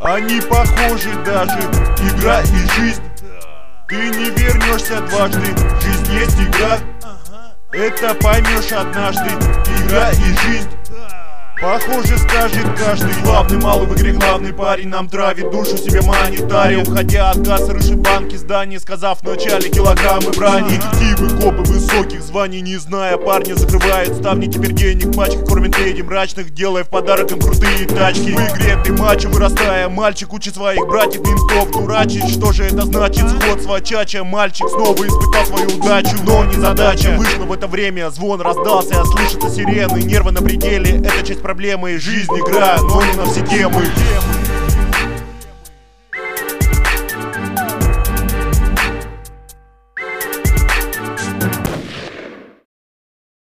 они похожи даже. Игра и жизнь. Ты не вернешься дважды. Жизнь есть игра. Это поймешь однажды. Игра и жизнь. Похоже, скажет каждый. Главный малый в игре, главный парень нам травит душу себе монетарий. Уходя от кассы, рыши банки, здания, сказав вначале килограммы брани. Детективы, копы высоких званий, не зная парня, закрывают ставни. Теперь денег пачка кормит леди мрачных, делая в подарок им крутые тачки. В игре ты мачо, вырастая, мальчик учит своих братьев ментов дурачить. Что же это значит? Сходство чача. Мальчик снова испытал свою удачу, но не задача. Вышло в это время, звон раздался, слышатся сирены, нервы на пределе. Это часть проблемы, жизнь игра, но не на все темы.